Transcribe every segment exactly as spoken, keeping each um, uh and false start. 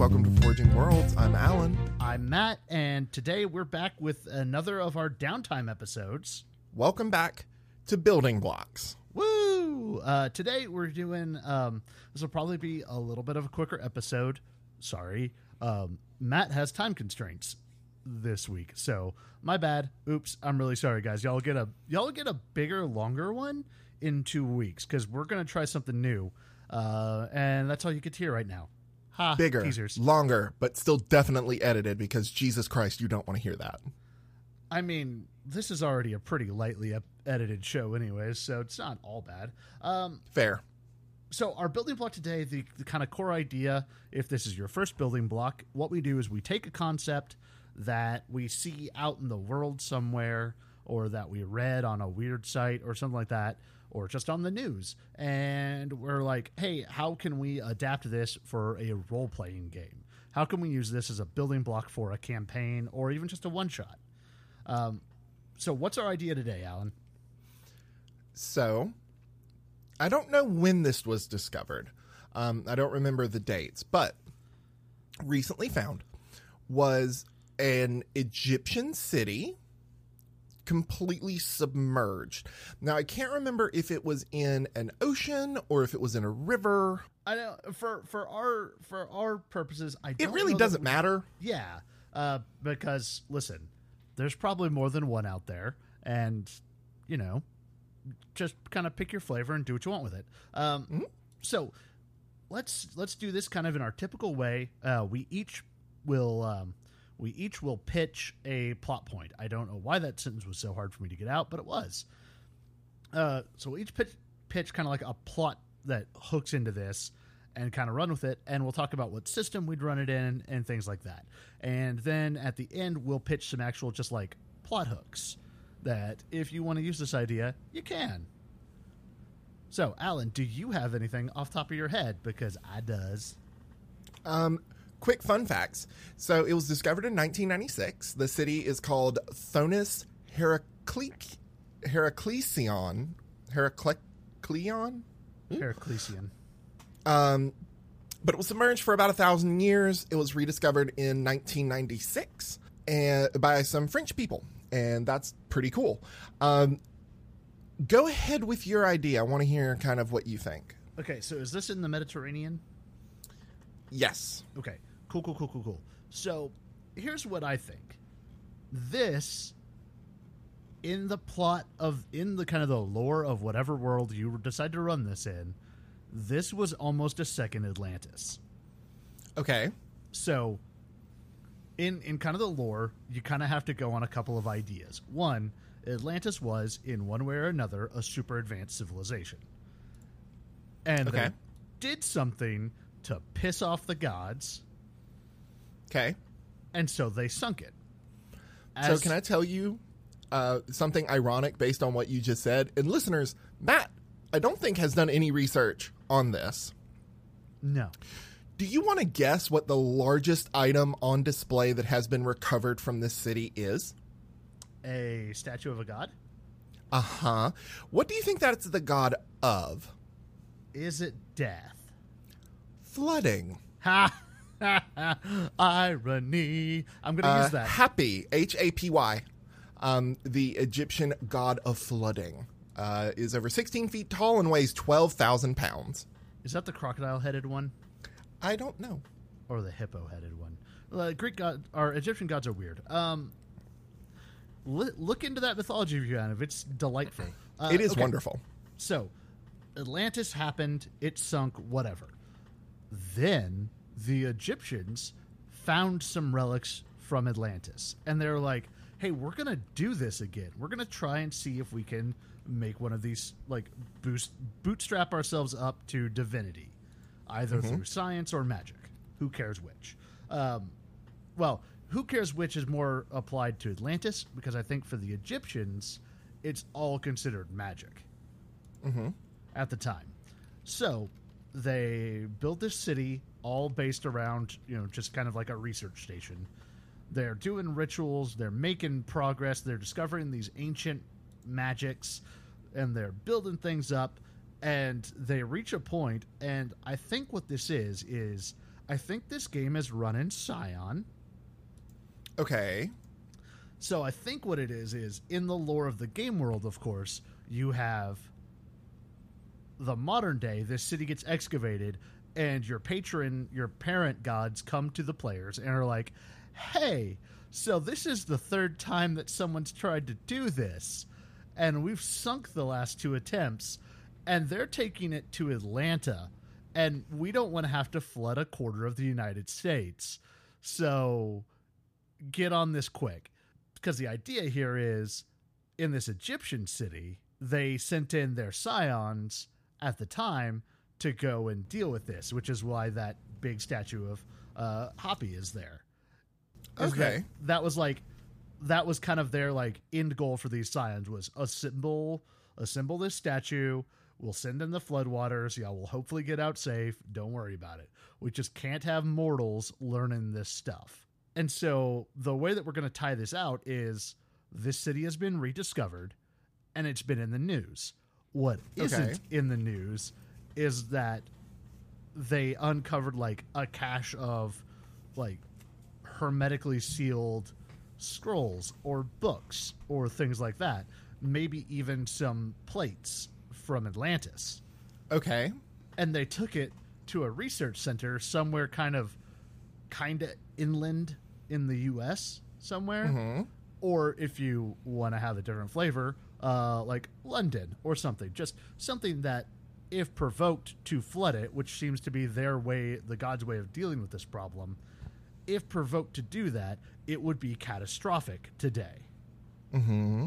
welcome to Forging Worlds. I'm Alan. I'm Matt, and today we're back with another of our downtime episodes. Welcome back to Building Blocks. Woo! Uh, today we're doing, um, this will probably be a little bit of a quicker episode. Sorry. Um, Matt has time constraints this week, so my bad. Oops, I'm really sorry, guys. Y'all get a y'all get a bigger, longer one in two weeks, because we're going to try something new, uh, and that's all you get to hear right now. Ha, Bigger, teasers. longer, but still definitely edited, because Jesus Christ, you don't want to hear that. I mean, this is already a pretty lightly ep- edited show anyways, so it's not all bad. Um, Fair. so our building block today, the, the kind of core idea, if this is your first building block, what we do is we take a concept that we see out in the world somewhere, or that we read on a weird site or something like that, or just on the news, and we're like, hey, how can we adapt this for a role-playing game? How can we use this as a building block for a campaign, or even just a one-shot? Um, so what's our idea today, Alan? So, I don't know when this was discovered. Um, I don't remember the dates, but recently found was an Egyptian city completely submerged. Now, I can't remember if it was in an ocean or if it was in a river. I know for for our for our purposes, I don't It really know doesn't that we- matter. Yeah, uh, because listen, there's probably more than one out there, and you know, just kind of pick your flavor and do what you want with it. Um, Mm-hmm. So let's let's do this kind of in our typical way. Uh, we each will um, we each will pitch a plot point. I don't know why that sentence was so hard for me to get out, but it was. Uh, so we'll each pitch pitch kind of like a plot that hooks into this, and kind of run with it, and we'll talk about what system we'd run it in and things like that. And then at the end, we'll pitch some actual just like plot hooks that if you want to use this idea, you can. So, Alan, do you have anything off the top of your head? Because I does. Um, quick fun facts. So it was discovered in nineteen ninety-six. The city is called Thonis Heracle- Heraclesion. Heracleon? Heraclesian. Um, but it was submerged for about a thousand years. It was rediscovered in nineteen ninety-six and by some French people, and that's pretty cool. Um, go ahead with your idea. I want to hear kind of what you think. Okay, so is this in the Mediterranean? Yes. Okay, cool, cool, cool, cool, cool. So here's what I think. This, in the plot of, in the kind of the lore of whatever world you decide to run this in, this was almost a second Atlantis. Okay. So, in in kind of the lore, you kind of have to go on a couple of ideas. One, Atlantis was, in one way or another, a super advanced civilization. And Okay. they did something to piss off the gods, Okay. and so they sunk it. So As- can I tell you uh, something ironic based on what you just said? And listeners, Matt, I don't think has done any research on this. No. Do you want to guess what the largest item on display that has been recovered from this city is? A statue of a god? Uh-huh. What do you think that's the god of? Is it death? Flooding. Ha! Irony. I'm going to Uh, use that. Happy, H A P Y. Um, the Egyptian god of flooding. Uh, is over sixteen feet tall and weighs twelve thousand pounds. Is that the crocodile-headed one? I don't know. Or the hippo-headed one? Uh, Greek god, or Egyptian gods are weird. Um, li- look into that mythology if you can. If it's delightful. Uh, It is okay. wonderful. So, Atlantis happened. It sunk. Whatever. Then the Egyptians found some relics from Atlantis, and they're like, "Hey, we're gonna do this again. We're gonna try and see if we can make one of these, like, boost bootstrap ourselves up to divinity, either through science or magic. Who cares which? Um, well, who cares which is more applied to Atlantis, because I think for the Egyptians, it's all considered magic at the time. So they built this city all based around, you know, just kind of like a research station. They're doing rituals, they're making progress, they're discovering these ancient magics, and they're building things up, and they reach a point, and I think what this is, is I think this game is run in Scion. Okay. So I think what it is is in the lore of the game world, of course, you have the modern day. This city gets excavated, and your patron, your parent gods come to the players and are like, "Hey, so this is the third time that someone's tried to do this, and we've sunk the last two attempts, and they're taking it to Atlanta, and we don't want to have to flood a quarter of the United States. So get on this quick." Because the idea here is, in this Egyptian city, they sent in their scions at the time to go and deal with this, which is why that big statue of uh, Hapi is there. Is Okay. That, that was like, that was kind of their like end goal for these scions was assemble, assemble this statue. We'll send in the floodwaters. Y'all will hopefully get out safe. Don't worry about it. We just can't have mortals learning this stuff. And so the way that we're going to tie this out is this city has been rediscovered and it's been in the news. What isn't Okay. in the news is that they uncovered like a cache of like hermetically sealed scrolls or books or things like that. Maybe even some plates from Atlantis. Okay. And they took it to a research center somewhere kind of kind of inland in the U S somewhere. Mm-hmm. Or if you want to have a different flavor, uh, like London or something. Just something that, if provoked to flood it, which seems to be their way, the gods' way of dealing with this problem, if provoked to do that, it would be catastrophic today. Mm-hmm.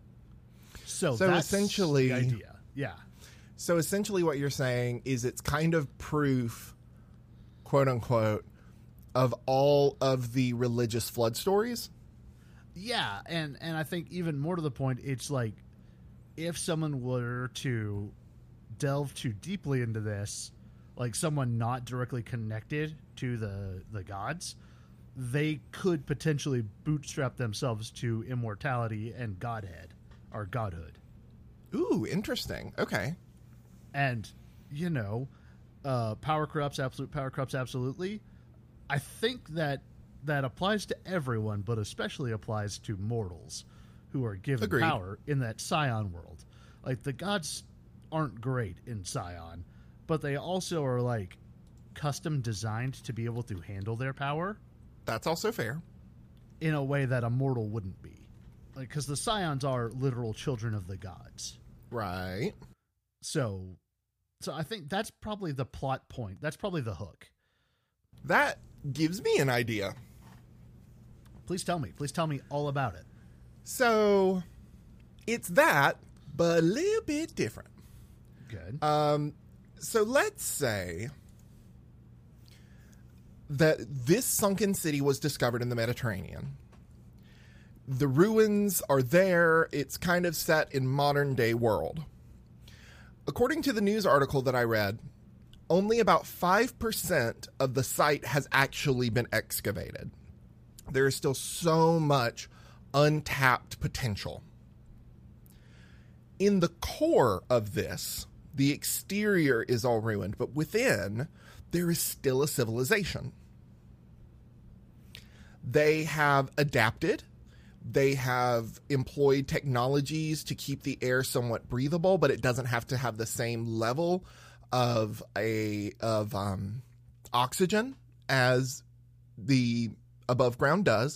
So, So that's essentially- the idea. Yeah. So essentially what you're saying is it's kind of proof, quote unquote, of all of the religious flood stories. Yeah, and, and I think even more to the point, it's like if someone were to delve too deeply into this, like someone not directly connected to the, the gods, they could potentially bootstrap themselves to immortality and godhead, or godhood. Ooh, interesting. Okay. And, you know, uh, power corrupts, absolute power corrupts, absolutely. I think that that applies to everyone, but especially applies to mortals who are given Agreed. power in that Scion world. Like, the gods aren't great in Scion, but they also are, like, custom designed to be able to handle their power That's also fair. in a way that a mortal wouldn't be. Like, because the Scions are literal children of the gods. Right. So, so I think that's probably the plot point. That's probably the hook. That gives me an idea. Please tell me. Please tell me all about it. So it's that, but a little bit different. Good. Um, so let's say that this sunken city was discovered in the Mediterranean. The ruins are there. It's kind of set in modern day world. According to the news article that I read, only about five percent of the site has actually been excavated. There is still so much untapped potential. In the core of this, the exterior is all ruined, but within, there is still a civilization. They have adapted. They have employed technologies to keep the air somewhat breathable, but it doesn't have to have the same level of a of um, oxygen as the above ground does.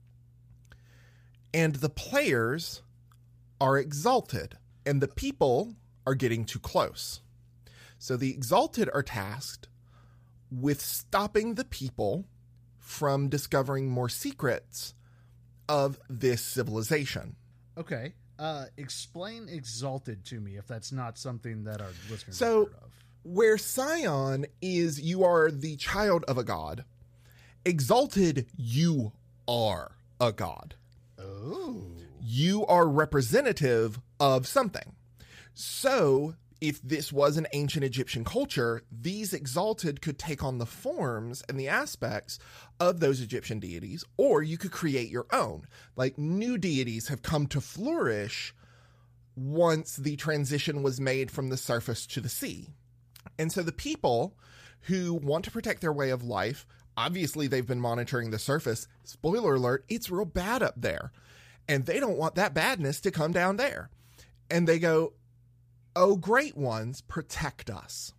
And the players are exalted, and the people are getting too close. So the exalted are tasked with stopping the people from discovering more secrets of this civilization. Okay. Uh, explain Exalted to me if that's not something that our listeners So- have heard of. Where Scion is you are the child of a god, exalted you are a god. Oh. You are representative of something. So if this was an ancient Egyptian culture, these exalted could take on the forms and the aspects of those Egyptian deities, or you could create your own. Like, new deities have come to flourish once the transition was made from the surface to the sea. And so the people who want to protect their way of life. Obviously, they've been monitoring the surface. Spoiler alert, it's real bad up there. And they don't want that badness to come down there. And they go, oh, great ones, protect us.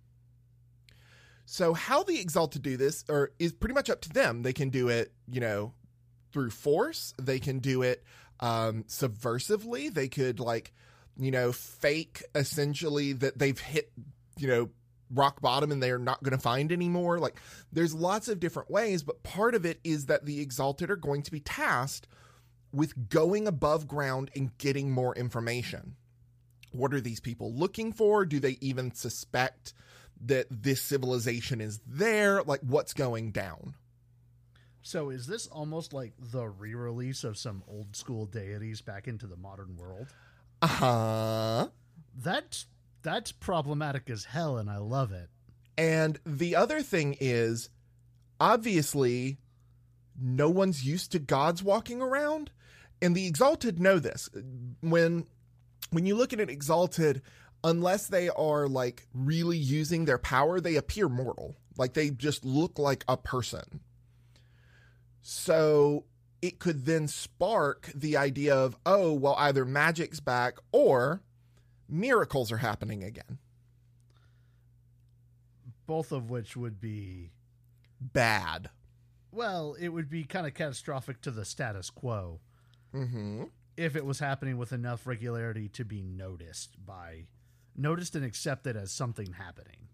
So how the Exalted do this or is pretty much up to them. They can do it, you know, through force. They can do it um, subversively. They could, like, you know, fake essentially that they've hit, you know, rock bottom and they're not going to find anymore. Like, there's lots of different ways, but part of it is that the Exalted are going to be tasked with going above ground and getting more information. What are these people looking for? Do they even suspect that this civilization is there? Like, what's going down? So is this almost like the re-release of some old school deities back into the modern world? Uh-huh. That's, that's problematic as hell, and I love it. And the other thing is, obviously, no one's used to gods walking around, and the Exalted know this. When, when you look at an Exalted, unless they are, like, really using their power, they appear mortal. Like, they just look like a person. So it could then spark the idea of, oh, well, either magic's back or miracles are happening again. Both of which would be bad. Well, it would be kind of catastrophic to the status quo. Mm-hmm. If it was happening with enough regularity to be noticed by, noticed and accepted as something happening.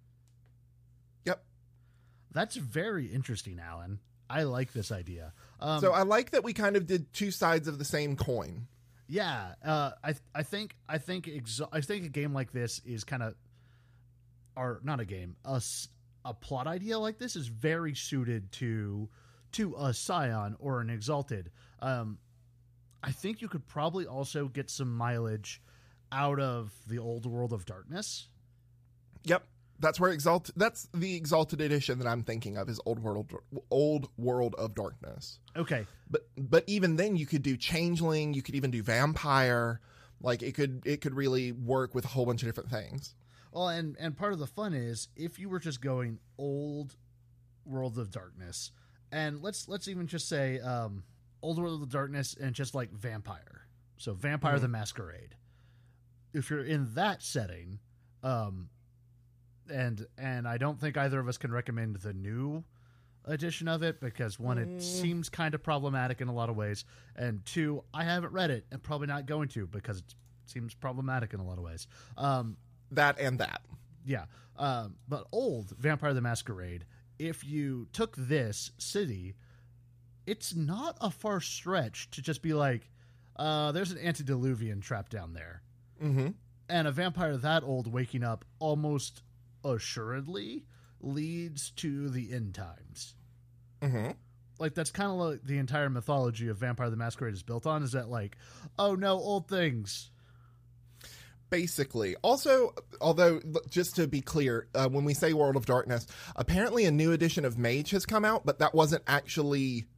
Yep. That's very interesting, Alan. I like this idea. Um, so I like that we kind of did two sides of the same coin. Yeah, uh, I I think I think exa- I think a game like this is kind of, or not a game, a, a plot idea like this is very suited to to a Scion or an Exalted. Um, I think you could probably also get some mileage out of the old World of Darkness. Yep. That's where Exalted, that's the Exalted edition that I'm thinking of, is Old World, Old World of Darkness. Okay. But, but even then you could do Changeling, you could even do Vampire. Like, it could, it could really work with a whole bunch of different things. Well, and, and part of the fun is if you were just going Old World of Darkness, and let's, let's even just say, um, Old World of Darkness and just like Vampire. So Vampire mm-hmm. the Masquerade. If you're in that setting, um, And and I don't think either of us can recommend the new edition of it because, one, it mm. seems kind of problematic in a lot of ways, and two, I haven't read it and probably not going to because it seems problematic in a lot of ways. Um, that and that. Yeah. Um, but old Vampire the Masquerade, if you took this city, it's not a far stretch to just be like, uh, there's an antediluvian trapped down there. Mm-hmm. And a vampire that old waking up almost assuredly leads to the end times. Mm-hmm. Like, that's kind of like the entire mythology of Vampire the Masquerade is built on, is that like, oh no, old things. Basically. Also, although, just to be clear, uh, when we say World of Darkness, apparently a new edition of Mage has come out, but that wasn't actually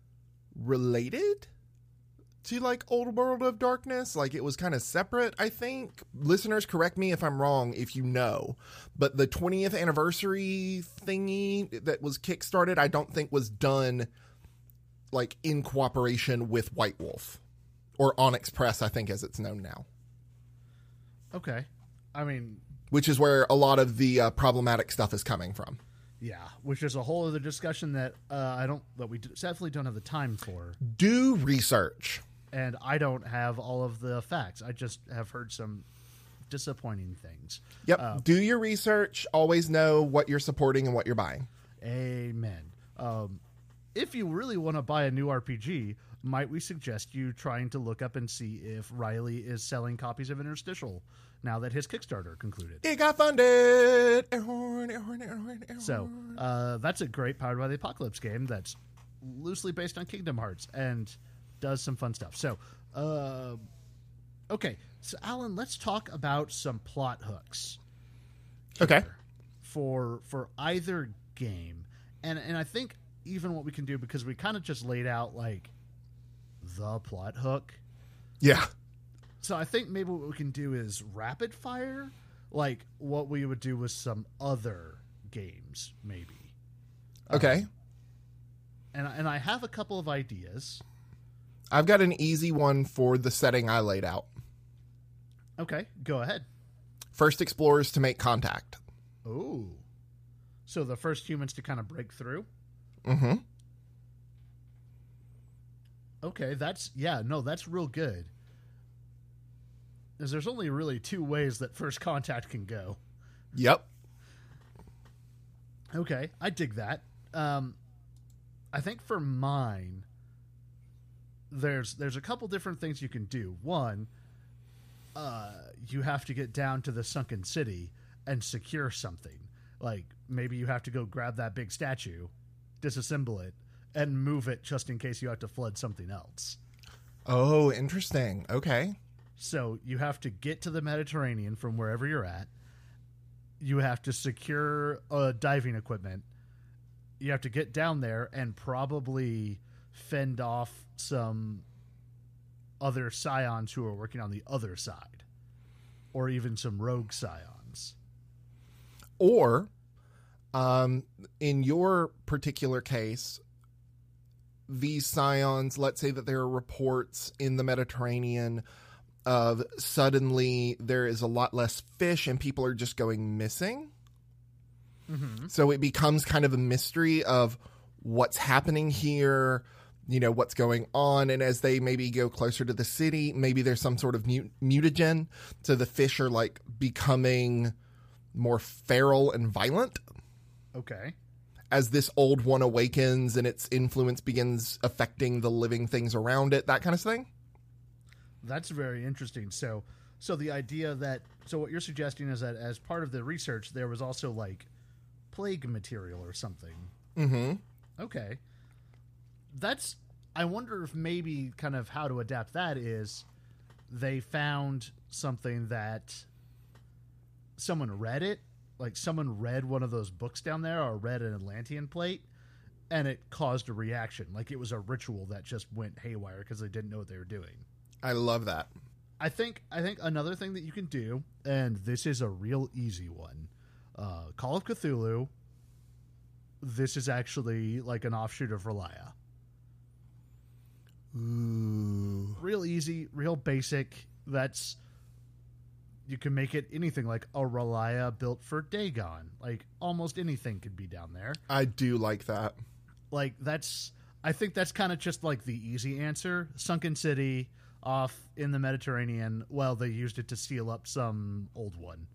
related to, like, Old World of Darkness. Like, it was kind of separate, I think. Listeners, correct me if I'm wrong, if you know. But the twentieth anniversary thingy that was kickstarted, I don't think was done, like, in cooperation with White Wolf. Or Onyx Press, I think, as it's known now. Okay. I mean... Which is where a lot of the uh, problematic stuff is coming from. Yeah, which is a whole other discussion that uh, I don't, that we definitely don't have the time for. Do research. And I don't have all of the facts. I just have heard some disappointing things. Yep. Uh, Do your research. Always know what you're supporting and what you're buying. Amen. Um, if you really want to buy a new R P G, might we suggest you trying to look up and see if Riley is selling copies of Interstitial now that his Kickstarter concluded? It got funded. So uh, that's a great Powered by the Apocalypse game that's loosely based on Kingdom Hearts and does some fun stuff. So, uh, okay. So, Alan, let's talk about some plot hooks. Okay. For for either game. And and I think even what we can do, because we kind of just laid out, like, the plot hook. Yeah. So I think maybe what we can do is rapid fire, like what we would do with some other games, maybe. Okay. Um, and and I have a couple of ideas. I've got an easy one for the setting I laid out. Okay, go ahead. First explorers to make contact. Oh. So the first humans to kind of break through? Mm-hmm. Okay, that's, yeah, no, that's real good. Because there's only really two ways that first contact can go. Yep. Okay, I dig that. Um, I think for mine, there's there's a couple different things you can do. One, uh, you have to get down to the sunken city and secure something. Like, maybe you have to go grab that big statue, disassemble it, and move it just in case you have to flood something else. Oh, interesting. Okay. So you have to get to the Mediterranean from wherever you're at. You have to secure uh, diving equipment. You have to get down there and probably fend off some other scions who are working on the other side, or even some rogue scions. Or, um, in your particular case, these scions, let's say that there are reports in the Mediterranean of suddenly there is a lot less fish and people are just going missing. Mm-hmm. So it becomes kind of a mystery of what's happening here, you know, what's going on. And as they maybe go closer to the city, maybe there's some sort of mut- mutagen. So the fish are like becoming more feral and violent. Okay. As this old one awakens and its influence begins affecting the living things around it, that kind of thing. That's very interesting. So, so the idea that, so what you're suggesting is that as part of the research, there was also like plague material or something. Mm-hmm. Okay. That's, I wonder if maybe kind of how to adapt that is they found something that someone read it, like someone read one of those books down there or read an Atlantean plate, and it caused a reaction. Like it was a ritual that just went haywire because they didn't know what they were doing. I love that. I think I think another thing that you can do, and this is a real easy one, uh, Call of Cthulhu. This is actually like an offshoot of Relia. Ooh. Real easy, real basic. That's, you can make it anything, like a Relia built for Dagon. Like almost anything could be down there. I do like that. Like that's, I think that's kind of just like the easy answer. Sunken city off in the Mediterranean. Well, they used it to seal up some old one.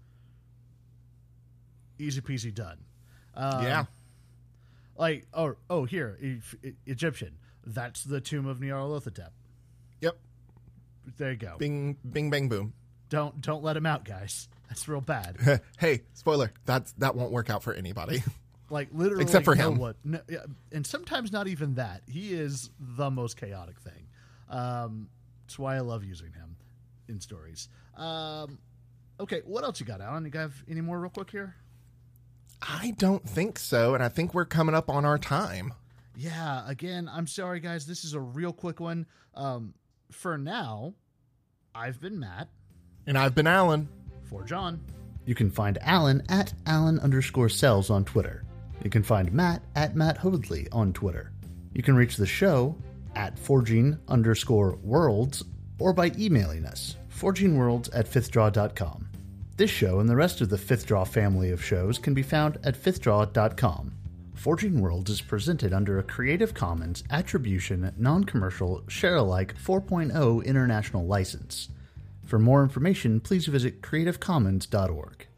Easy peasy done. Um, yeah. Like, oh, oh, here, e- e- Egyptian. That's the tomb of Nyarlathotep. Yep. There you go. Bing, bing, bang, boom. Don't don't let him out, guys. That's real bad. Hey, spoiler. That's that won't work out for anybody. Like literally, Except for no him. one- no, yeah, and sometimes not even that. He is the most chaotic thing. Um, that's why I love using him in stories. Um, okay, what else you got, Alan? You have any more real quick here? I don't think so, and I think we're coming up on our time. Yeah, again, I'm sorry, guys. This is a real quick one. Um, for now, I've been Matt. And I've been Alan. For John. You can find Alan at Alan underscore cells on Twitter. You can find Matt at Matt Hoadley on Twitter. You can reach the show at forging underscore worlds or by emailing us, forgingworlds at fifthdraw dot com. This show and the rest of the Fifth Draw family of shows can be found at fifthdraw dot com. Forging Worlds is presented under a Creative Commons Attribution, Non-Commercial, Share-alike four point oh International License. For more information, please visit creative commons dot org.